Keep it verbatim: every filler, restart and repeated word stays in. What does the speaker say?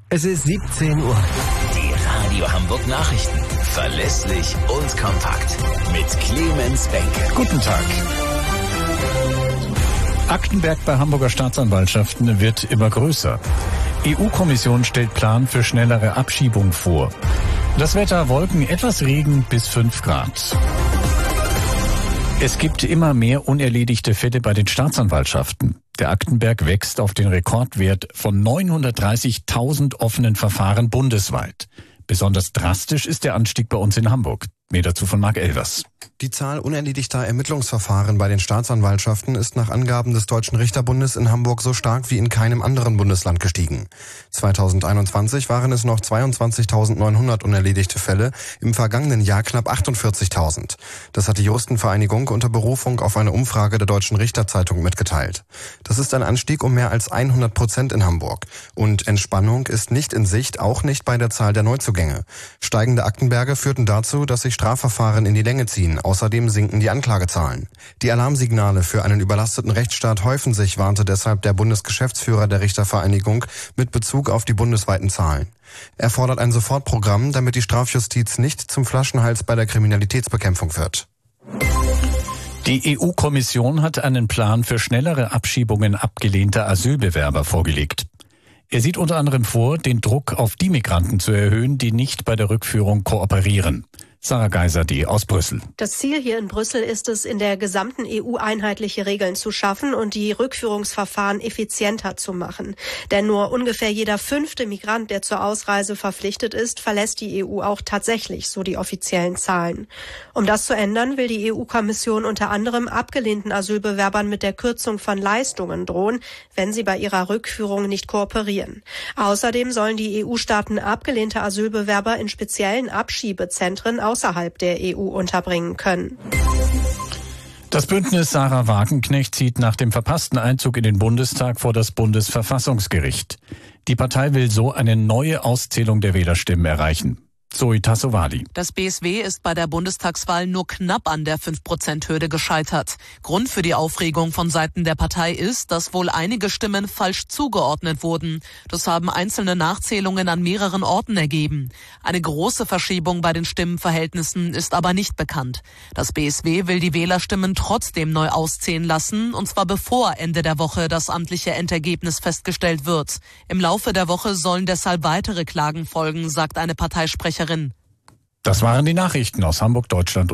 Es ist siebzehn Uhr. Die Radio Hamburg Nachrichten. Verlässlich und kompakt. Mit Clemens Benke. Guten Tag. Aktenberg bei Hamburger Staatsanwaltschaften wird immer größer. E U-Kommission stellt Plan für schnellere Abschiebung vor. Das Wetter: Wolken, etwas Regen bis fünf Grad. Es gibt immer mehr unerledigte Fälle bei den Staatsanwaltschaften. Der Aktenberg wächst auf den Rekordwert von neunhundertdreißigtausend offenen Verfahren bundesweit. Besonders drastisch ist der Anstieg bei uns in Hamburg. Mehr dazu von Marc Elvers. Die Zahl unerledigter Ermittlungsverfahren bei den Staatsanwaltschaften ist nach Angaben des Deutschen Richterbundes in Hamburg so stark wie in keinem anderen Bundesland gestiegen. zweitausendeinundzwanzig waren es noch zweiundzwanzigtausendneunhundert unerledigte Fälle, im vergangenen Jahr knapp achtundvierzigtausend. Das hat die Juristenvereinigung unter Berufung auf eine Umfrage der Deutschen Richterzeitung mitgeteilt. Das ist ein Anstieg um mehr als hundert Prozent in Hamburg. Und Entspannung ist nicht in Sicht, auch nicht bei der Zahl der Neuzugänge. Steigende Aktenberge führten dazu, dass sich Strafverfahren in die Länge ziehen. Außerdem sinken die Anklagezahlen. Die Alarmsignale für einen überlasteten Rechtsstaat häufen sich, warnte deshalb der Bundesgeschäftsführer der Richtervereinigung mit Bezug auf die bundesweiten Zahlen. Er fordert ein Sofortprogramm, damit die Strafjustiz nicht zum Flaschenhals bei der Kriminalitätsbekämpfung wird. Die E U-Kommission hat einen Plan für schnellere Abschiebungen abgelehnter Asylbewerber vorgelegt. Er sieht unter anderem vor, den Druck auf die Migranten zu erhöhen, die nicht bei der Rückführung kooperieren. Sarah Geiser-D. aus Brüssel. Das Ziel hier in Brüssel ist es, in der gesamten E U einheitliche Regeln zu schaffen und die Rückführungsverfahren effizienter zu machen. Denn nur ungefähr jeder fünfte Migrant, der zur Ausreise verpflichtet ist, verlässt die E U auch tatsächlich, so die offiziellen Zahlen. Um das zu ändern, will die E U-Kommission unter anderem abgelehnten Asylbewerbern mit der Kürzung von Leistungen drohen, wenn sie bei ihrer Rückführung nicht kooperieren. Außerdem sollen die E U-Staaten abgelehnte Asylbewerber in speziellen Abschiebezentren außerhalb der E U unterbringen können. Das Bündnis Sarah Wagenknecht zieht nach dem verpassten Einzug in den Bundestag vor das Bundesverfassungsgericht. Die Partei will so eine neue Auszählung der Wählerstimmen erreichen. Zoe Tassovali. Das B S W ist bei der Bundestagswahl nur knapp an der fünf Prozent Hürde gescheitert. Grund für die Aufregung von Seiten der Partei ist, dass wohl einige Stimmen falsch zugeordnet wurden. Das haben einzelne Nachzählungen an mehreren Orten ergeben. Eine große Verschiebung bei den Stimmenverhältnissen ist aber nicht bekannt. Das B S W will die Wählerstimmen trotzdem neu auszählen lassen, und zwar bevor Ende der Woche das amtliche Endergebnis festgestellt wird. Im Laufe der Woche sollen deshalb weitere Klagen folgen, sagt eine Parteisprecherin. Das waren die Nachrichten aus Hamburg, Deutschland.